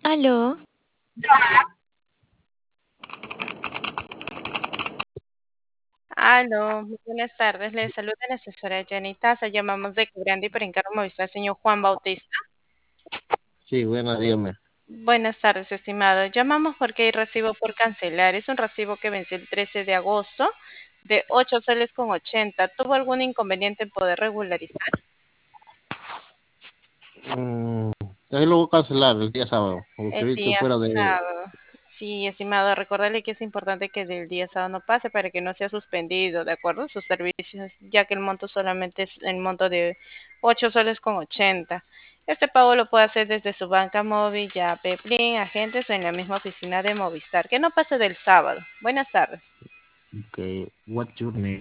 Aló, Aló, muy buenas tardes. Le saluda la asesora Jenny Taza. Llamamos de Cobrando y por encargo Movistar, señor Juan Bautista. Sí, bueno, dígame. Buenas tardes, estimado. Llamamos porque hay recibo por cancelar. Es un recibo que venció el 13 de agosto de 8 soles con 80. ¿Tuvo algún inconveniente en poder regularizar? Mm, ahí lo voy a cancelar el día sábado, porque El vi que día fuera de... sábado. Sí, estimado, recordarle que es importante que del día sábado no pase para que no sea suspendido, ¿de acuerdo? Sus servicios, ya que el monto solamente es el monto de 8 soles con 80. Este pago lo puede hacer desde su banca móvil, ya Peplin, agentes o en la misma oficina de Movistar. Que no pase del sábado. Buenas tardes. Okay, what's your name?